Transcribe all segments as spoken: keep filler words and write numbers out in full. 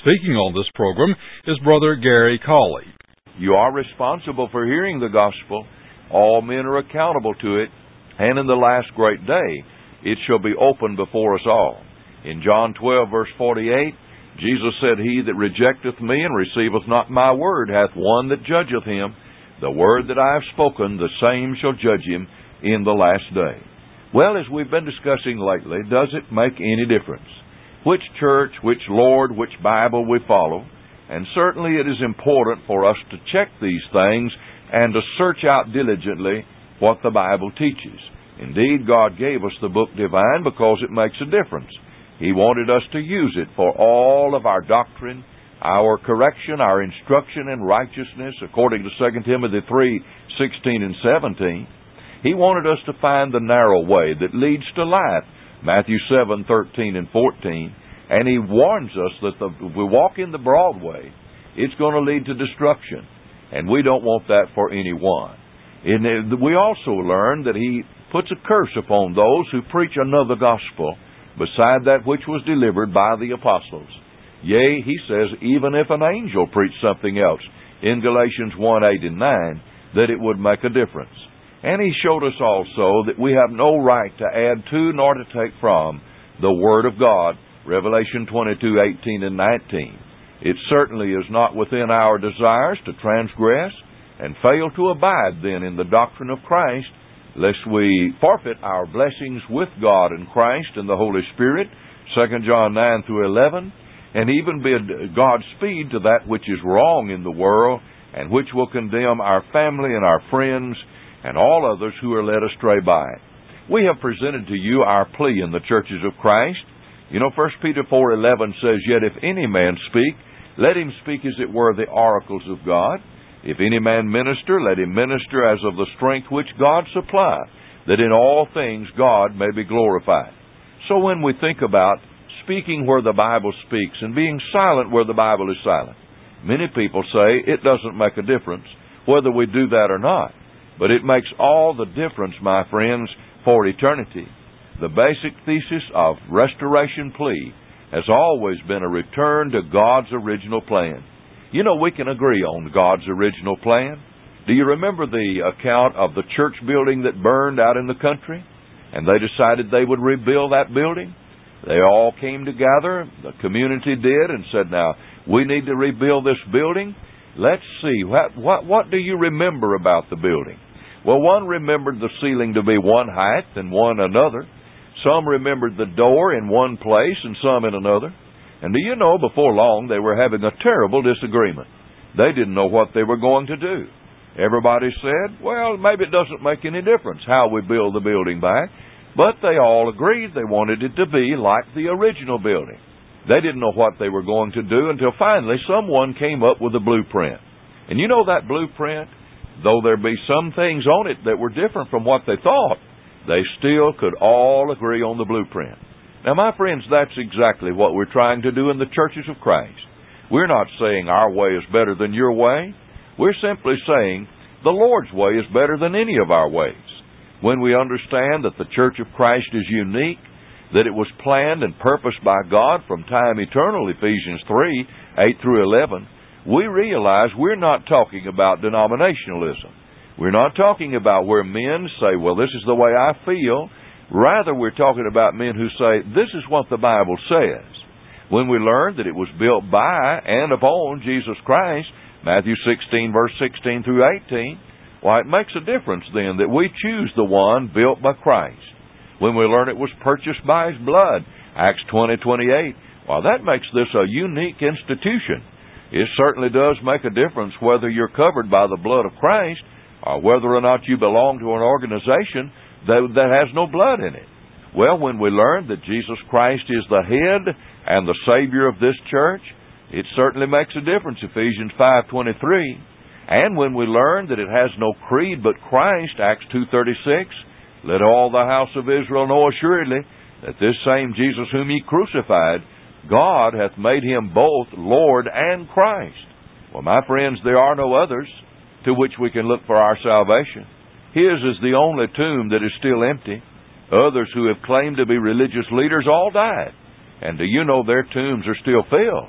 Speaking on this program is Brother Gary Cawley. You are responsible for hearing the gospel. All men are accountable to it, and in the last great day it shall be opened before us all. In John twelve, verse forty-eight, Jesus said, He that rejecteth me and receiveth not my word hath one that judgeth him. The word that I have spoken, the same shall judge him in the last day. Well, as we've been discussing lately, does it make any difference which church, which Lord, which Bible we follow? And certainly it is important for us to check these things and to search out diligently what the Bible teaches. Indeed, God gave us the book divine because it makes a difference. He wanted us to use it for all of our doctrine, our correction, our instruction in righteousness, according to Second Timothy three, sixteen and seventeen. He wanted us to find the narrow way that leads to life, Matthew seven, thirteen and fourteen. And He warns us that the, if we walk in the broad way, it's going to lead to destruction. And we don't want that for anyone. And we also learn that He puts a curse upon those who preach another gospel beside that which was delivered by the apostles. Yea, He says, even if an angel preached something else, in Galatians one, eight and nine, that it would make a difference. And He showed us also that we have no right to add to nor to take from the Word of God, Revelation twenty-two, eighteen and nineteen. It certainly is not within our desires to transgress and fail to abide then in the doctrine of Christ, lest we forfeit our blessings with God and Christ and the Holy Spirit, Second John nine through eleven, and even bid Godspeed to that which is wrong in the world and which will condemn our family and our friends and all others who are led astray by it. We have presented to you our plea in the churches of Christ. You know, First Peter four eleven says, Yet if any man speak, let him speak as it were the oracles of God. If any man minister, let him minister as of the strength which God supply, that in all things God may be glorified. So when we think about speaking where the Bible speaks and being silent where the Bible is silent, many people say it doesn't make a difference whether we do that or not. But it makes all the difference, my friends, for eternity. The basic thesis of restoration plea has always been a return to God's original plan. You know, we can agree on God's original plan. Do you remember the account of the church building that burned out in the country? And they decided they would rebuild that building. They all came together, the community did, and said, now, we need to rebuild this building. Let's see, what, what, what do you remember about the building? Well, one remembered the ceiling to be one height and one another. Some remembered the door in one place and some in another. And do you know, before long, they were having a terrible disagreement. They didn't know what they were going to do. Everybody said, well, maybe it doesn't make any difference how we build the building back. But they all agreed they wanted it to be like the original building. They didn't know what they were going to do until finally someone came up with a blueprint. And you know that blueprint? Though there be some things on it that were different from what they thought, they still could all agree on the blueprint. Now, my friends, that's exactly what we're trying to do in the churches of Christ. We're not saying our way is better than your way. We're simply saying the Lord's way is better than any of our ways. When we understand that the church of Christ is unique, that it was planned and purposed by God from time eternal, Ephesians three, eight through eleven, we realize we're not talking about denominationalism. We're not talking about where men say, well, this is the way I feel. Rather, we're talking about men who say, this is what the Bible says. When we learn that it was built by and upon Jesus Christ, Matthew sixteen, verse sixteen through eighteen, why, it makes a difference then that we choose the one built by Christ. When we learn it was purchased by His blood, Acts twenty, twenty-eight, well, that makes this a unique institution. It certainly does make a difference whether you're covered by the blood of Christ or whether or not you belong to an organization that, that has no blood in it. Well, when we learn that Jesus Christ is the head and the Savior of this church, it certainly makes a difference, Ephesians five twenty-three. And when we learn that it has no creed but Christ, Acts two thirty-six, let all the house of Israel know assuredly that this same Jesus whom ye crucified, God hath made Him both Lord and Christ. Well, my friends, there are no others to which we can look for our salvation. His is the only tomb that is still empty. Others who have claimed to be religious leaders all died. And do you know their tombs are still filled?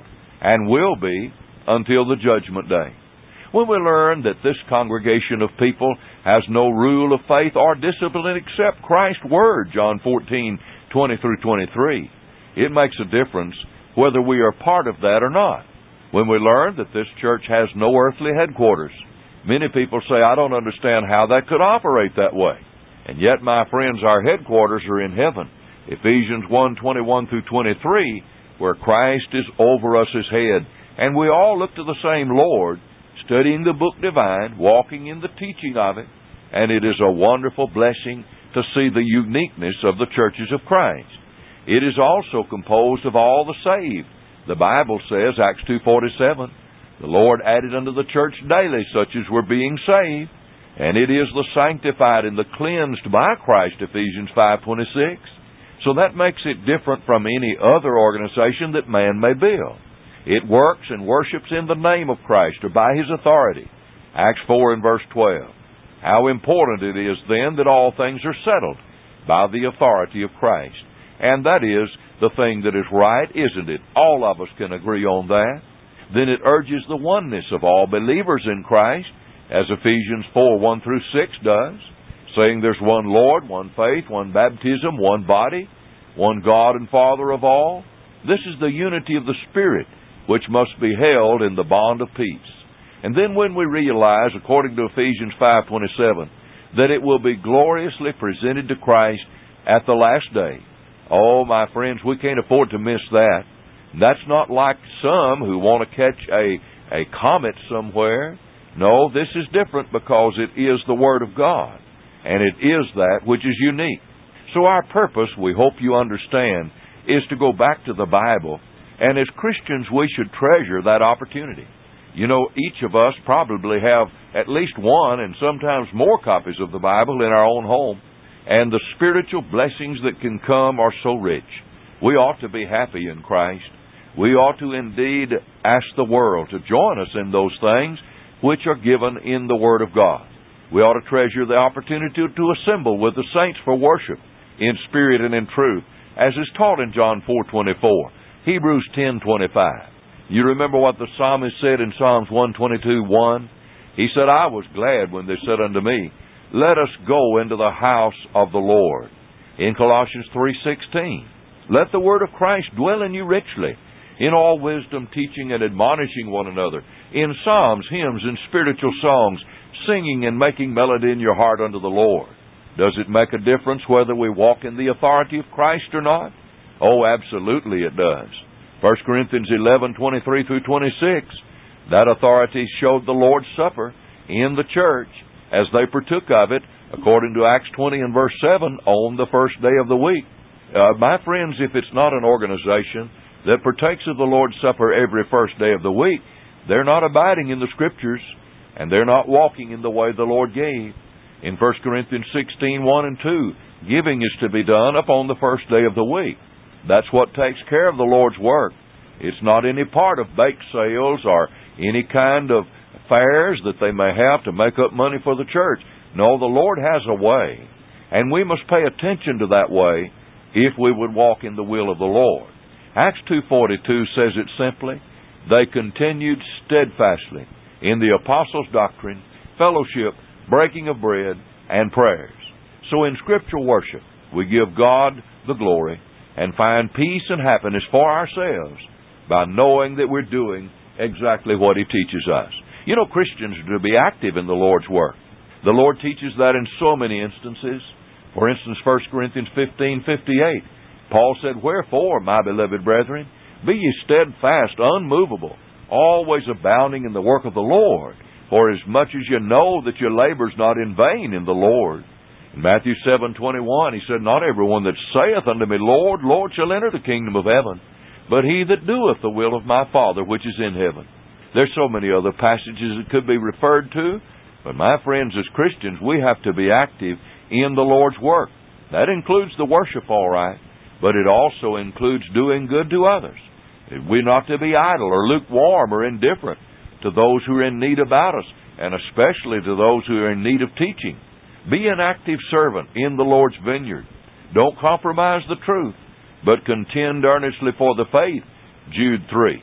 and will be until the judgment day. When we learn that this congregation of people has no rule of faith or discipline except Christ's Word, John fourteen, twenty through twenty-three, it makes a difference whether we are part of that or not. When we learn that this church has no earthly headquarters, many people say, I don't understand how that could operate that way. And yet, my friends, our headquarters are in heaven. Ephesians one, twenty-one through twenty-three, where Christ is over us as head. And we all look to the same Lord, studying the book divine, walking in the teaching of it. And it is a wonderful blessing to see the uniqueness of the churches of Christ. It is also composed of all the saved. The Bible says, Acts two forty-seven, the Lord added unto the church daily such as were being saved. And it is the sanctified and the cleansed by Christ, Ephesians five twenty-six. So that makes it different from any other organization that man may build. It works and worships in the name of Christ or by His authority. Acts four and verse twelve. How important it is then that all things are settled by the authority of Christ. And that is the thing that is right, isn't it? All of us can agree on that. Then it urges the oneness of all believers in Christ, as Ephesians four, one through six does, saying there's one Lord, one faith, one baptism, one body, one God and Father of all. This is the unity of the Spirit, which must be held in the bond of peace. And then when we realize, according to Ephesians five twenty-seven, that it will be gloriously presented to Christ at the last day, oh, my friends, we can't afford to miss that. That's not like some who want to catch a, a comet somewhere. No, this is different because it is the Word of God, and it is that which is unique. So our purpose, we hope you understand, is to go back to the Bible, and as Christians we should treasure that opportunity. You know, each of us probably have at least one and sometimes more copies of the Bible in our own home, and the spiritual blessings that can come are so rich. We ought to be happy in Christ. We ought to indeed ask the world to join us in those things which are given in the Word of God. We ought to treasure the opportunity to, to assemble with the saints for worship in spirit and in truth, as is taught in John four twenty-four, Hebrews ten twenty-five. You remember what the psalmist said in Psalms one twenty-two, one? He said, I was glad when they said unto me, let us go into the house of the Lord. In Colossians three sixteen, let the word of Christ dwell in you richly, in all wisdom, teaching and admonishing one another, in psalms, hymns, and spiritual songs, singing and making melody in your heart unto the Lord. Does it make a difference whether we walk in the authority of Christ or not? Oh, absolutely it does. First Corinthians eleven, twenty-three through twenty-six, that authority showed the Lord's Supper in the church as they partook of it, according to Acts twenty and verse seven, on the first day of the week. Uh, my friends, if it's not an organization that partakes of the Lord's Supper every first day of the week, they're not abiding in the Scriptures, and they're not walking in the way the Lord gave. In First Corinthians sixteen, one and two, giving is to be done upon the first day of the week. That's what takes care of the Lord's work. It's not any part of bake sales or any kind of fairs that they may have to make up money for the church. No, the Lord has a way, and we must pay attention to that way if we would walk in the will of the Lord. Acts two forty-two says it simply, they continued steadfastly in the apostles' doctrine, fellowship, breaking of bread, and prayers. So in scriptural worship, we give God the glory and find peace and happiness for ourselves by knowing that we're doing exactly what He teaches us. You know, Christians are to be active in the Lord's work. The Lord teaches that in so many instances. For instance, First Corinthians fifteen fifty-eight, Paul said, wherefore, my beloved brethren, be ye steadfast, unmovable, always abounding in the work of the Lord, for as much as you know that your labor's not in vain in the Lord. In Matthew seven twenty-one, He said, not everyone that saith unto me, Lord, Lord, shall enter the kingdom of heaven, but he that doeth the will of my Father which is in heaven. There's so many other passages that could be referred to, but my friends, as Christians, we have to be active in the Lord's work. That includes the worship, all right, but it also includes doing good to others. We're not to be idle or lukewarm or indifferent to those who are in need about us, and especially to those who are in need of teaching. Be an active servant in the Lord's vineyard. Don't compromise the truth, but contend earnestly for the faith. Jude three.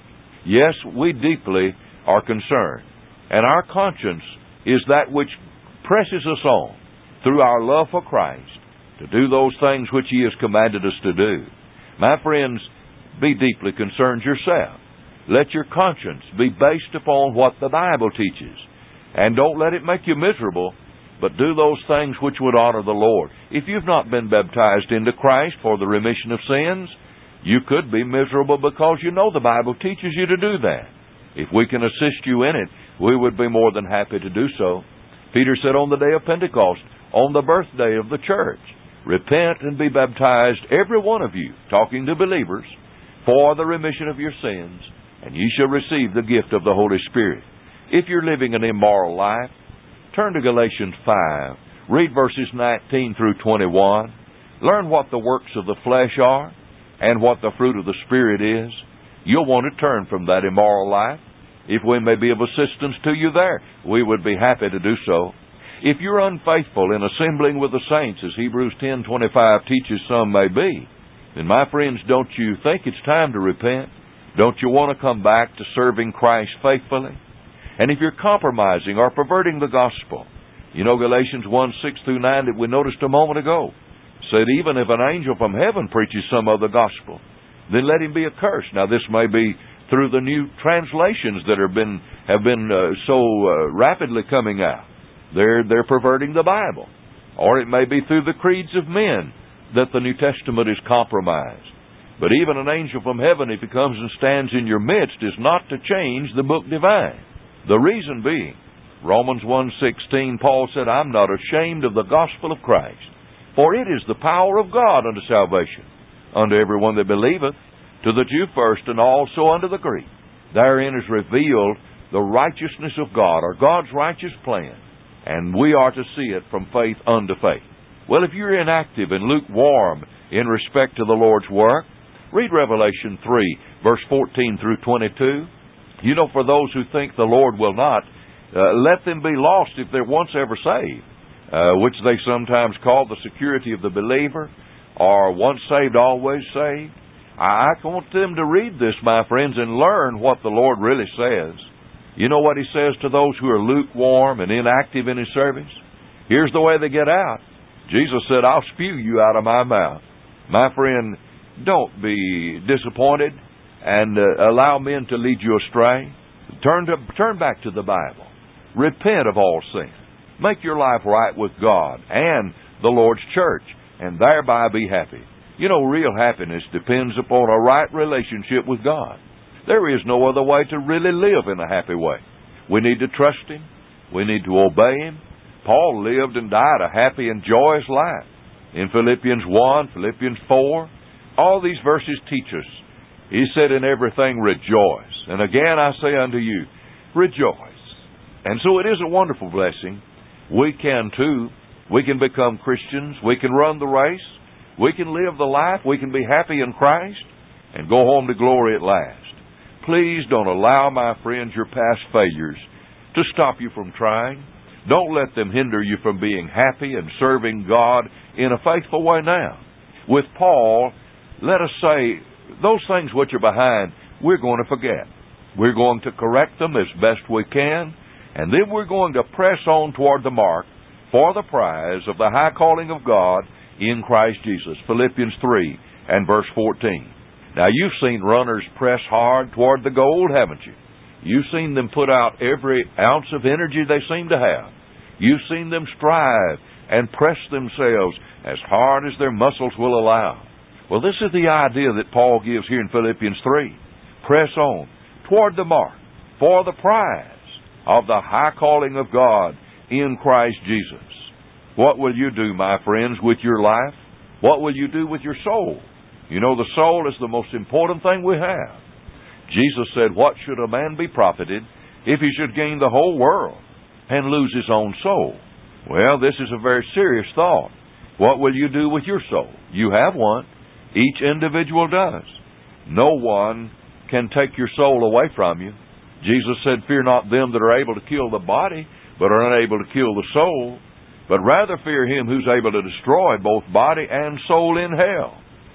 Yes, we deeply are concerned. And our conscience is that which presses us on through our love for Christ to do those things which He has commanded us to do. My friends, be deeply concerned yourself. Let your conscience be based upon what the Bible teaches. And don't let it make you miserable, but do those things which would honor the Lord. If you've not been baptized into Christ for the remission of sins, you could be miserable because you know the Bible teaches you to do that. If we can assist you in it, we would be more than happy to do so. Peter said on the day of Pentecost, on the birthday of the church, repent and be baptized, every one of you, talking to believers, for the remission of your sins, and ye shall receive the gift of the Holy Spirit. If you're living an immoral life, turn to Galatians five. Read verses nineteen through twenty-one. Learn what the works of the flesh are and what the fruit of the Spirit is. You'll want to turn from that immoral life. If we may be of assistance to you there, we would be happy to do so. If you're unfaithful in assembling with the saints, as Hebrews ten twenty-five teaches some may be, then my friends, don't you think it's time to repent? Don't you want to come back to serving Christ faithfully? And if you're compromising or perverting the gospel, you know Galatians one, six through nine that we noticed a moment ago, said even if an angel from heaven preaches some other gospel, then let him be accursed. Now this may be through the new translations that have been have been uh, so uh, rapidly coming out. They're, they're perverting the Bible. Or it may be through the creeds of men that the New Testament is compromised. But even an angel from heaven, if he comes and stands in your midst, is not to change the book divine. The reason being, Romans one sixteen, Paul said, I'm not ashamed of the gospel of Christ, for it is the power of God unto salvation, unto everyone that believeth, to the Jew first, and also unto the Greek. Therein is revealed the righteousness of God, or God's righteous plan, and we are to see it from faith unto faith. Well, if you're inactive and lukewarm in respect to the Lord's work, read Revelation three, verse fourteen through twenty-two. You know, for those who think the Lord will not, uh, let them be lost if they're once ever saved, uh, which they sometimes call the security of the believer, or once saved, always saved. I, I want them to read this, my friends, and learn what the Lord really says. You know what He says to those who are lukewarm and inactive in His service? Here's the way they get out. Jesus said, I'll spew you out of my mouth. My friend, don't be disappointed and uh, allow men to lead you astray. Turn to turn back to the Bible. Repent of all sin. Make your life right with God and the Lord's church, and thereby be happy. You know, real happiness depends upon a right relationship with God. There is no other way to really live in a happy way. We need to trust Him. We need to obey Him. Paul lived and died a happy and joyous life. In Philippians one, Philippians four, all these verses teach us. He said, in everything rejoice. And again I say unto you, rejoice. And so it is a wonderful blessing. We can too. We can become Christians. We can run the race. We can live the life. We can be happy in Christ and go home to glory at last. Please don't allow, my friends, your past failures to stop you from trying. Don't let them hinder you from being happy and serving God in a faithful way now. With Paul, let us say, those things which are behind, we're going to forget. We're going to correct them as best we can, and then we're going to press on toward the mark for the prize of the high calling of God in Christ Jesus. Philippians three and verse fourteen. Now, you've seen runners press hard toward the goal, haven't you? You've seen them put out every ounce of energy they seem to have. You've seen them strive and press themselves as hard as their muscles will allow. Well, this is the idea that Paul gives here in Philippians three. Press on toward the mark for the prize of the high calling of God in Christ Jesus. What will you do, my friends, with your life? What will you do with your soul? You know, the soul is the most important thing we have. Jesus said, what should a man be profited if he should gain the whole world and lose his own soul? Well, this is a very serious thought. What will you do with your soul? You have one. Each individual does. No one can take your soul away from you. Jesus said, fear not them that are able to kill the body, but are unable to kill the soul, but rather fear Him who's able to destroy both body and soul in hell.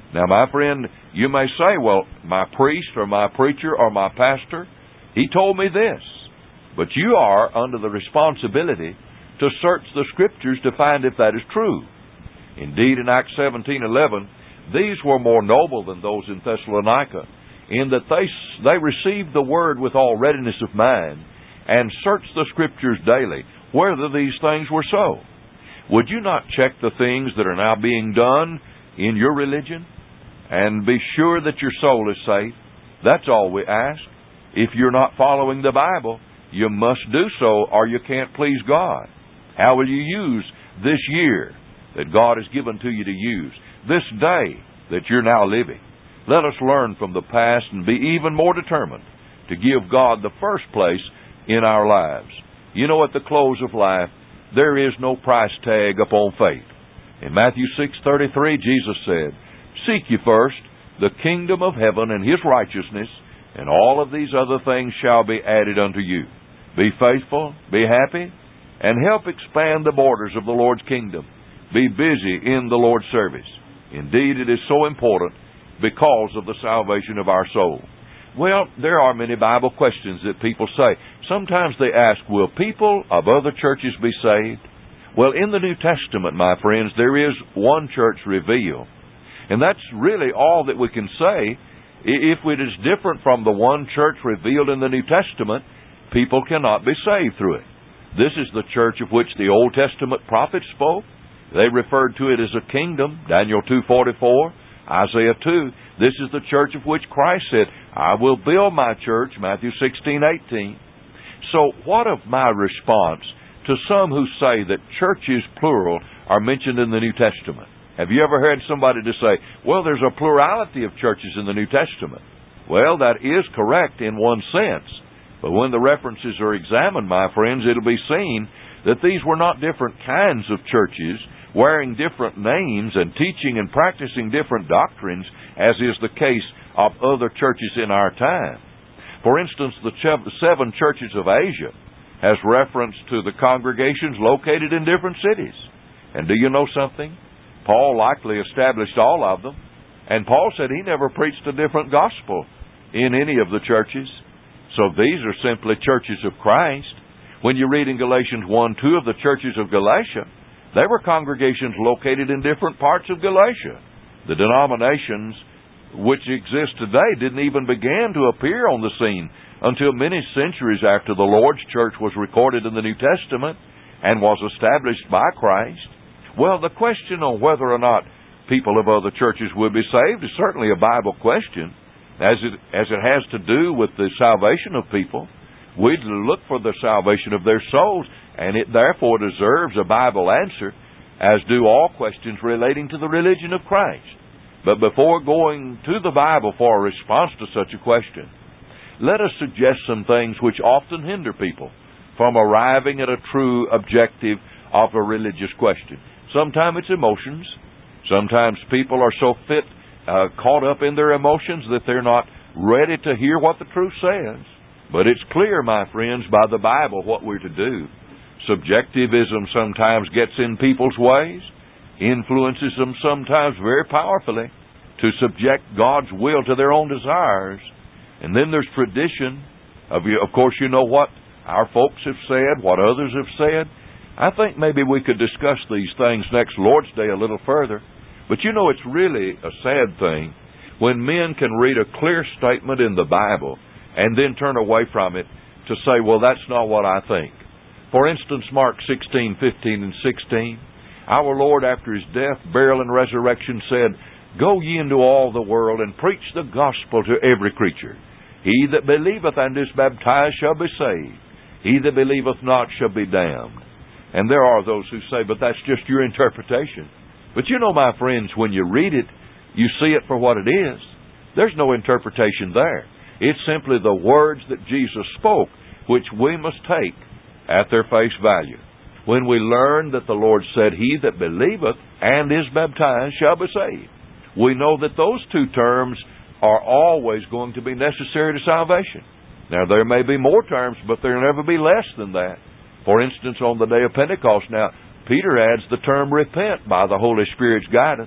Now, my friend, you may say, well, my priest or my preacher or my pastor, he told me this. But you are under the responsibility to search the Scriptures to find if that is true. Indeed, in Acts seventeen eleven, these were more noble than those in Thessalonica, in that they, they received the Word with all readiness of mind, and searched the Scriptures daily, whether these things were so. Would you not check the things that are now being done in your religion, and be sure that your soul is safe? That's all we ask. If you're not following the Bible, you must do so, or you can't please God. How will you use this year that God has given to you to use, this day that you're now living? Let us learn from the past and be even more determined to give God the first place in our lives. You know, at the close of life, there is no price tag upon faith. In Matthew six thirty-three, Jesus said, "Seek ye first the kingdom of heaven and His righteousness, and all of these other things shall be added unto you." Be faithful, be happy, and help expand the borders of the Lord's kingdom. Be busy in the Lord's service. Indeed, it is so important because of the salvation of our soul. Well, there are many Bible questions that people say. Sometimes they ask, will people of other churches be saved? Well, in the New Testament, my friends, there is one church revealed. And that's really all that we can say. If it is different from the one church revealed in the New Testament, people cannot be saved through it. This is the church of which the Old Testament prophets spoke. They referred to it as a kingdom, Daniel two forty-four, Isaiah two. This is the church of which Christ said, "I will build my church," Matthew sixteen eighteen. So what of my response to some who say that churches, plural, are mentioned in the New Testament? Have you ever heard somebody to say, well, there's a plurality of churches in the New Testament? Well, that is correct in one sense. But when the references are examined, my friends, it'll be seen that these were not different kinds of churches wearing different names and teaching and practicing different doctrines, as is the case of other churches in our time. For instance, the seven churches of Asia has reference to the congregations located in different cities. And do you know something? Paul likely established all of them. And Paul said he never preached a different gospel in any of the churches. So these are simply churches of Christ. When you read in Galatians one two of the churches of Galatia, they were congregations located in different parts of Galatia. The denominations which exist today didn't even begin to appear on the scene until many centuries after the Lord's church was recorded in the New Testament and was established by Christ. Well, the question on whether or not people of other churches will be saved is certainly a Bible question, as it as it has to do with the salvation of people. We look for the salvation of their souls, and it therefore deserves a Bible answer, as do all questions relating to the religion of Christ. But before going to the Bible for a response to such a question, let us suggest some things which often hinder people from arriving at a true objective of a religious question. Sometimes it's emotions. Sometimes people are so fit, uh, caught up in their emotions that they're not ready to hear what the truth says. But it's clear, my friends, by the Bible what we're to do. Subjectivism sometimes gets in people's ways, influences them sometimes very powerfully to subject God's will to their own desires. And then there's tradition. Of, of course, you know what our folks have said, what others have said. I think maybe we could discuss these things next Lord's Day a little further. But you know, it's really a sad thing when men can read a clear statement in the Bible and then turn away from it to say, well, that's not what I think. For instance, Mark sixteen, fifteen, and sixteen, our Lord, after His death, burial, and resurrection, said, "Go ye into all the world, and preach the gospel to every creature. He that believeth and is baptized shall be saved. He that believeth not shall be damned." And there are those who say, but that's just your interpretation. But you know, my friends, when you read it, you see it for what it is. There's no interpretation there. It's simply the words that Jesus spoke, which we must take at their face value. When we learn that the Lord said, "He that believeth and is baptized shall be saved," we know that those two terms are always going to be necessary to salvation. Now, there may be more terms, but there'll never be less than that. For instance, on the day of Pentecost, now, Peter adds the term repent by the Holy Spirit's guidance.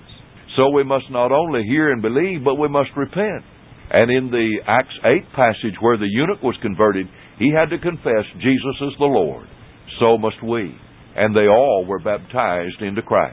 So we must not only hear and believe, but we must repent. And in the Acts eight passage where the eunuch was converted, he had to confess Jesus is the Lord. So must we. And they all were baptized into Christ.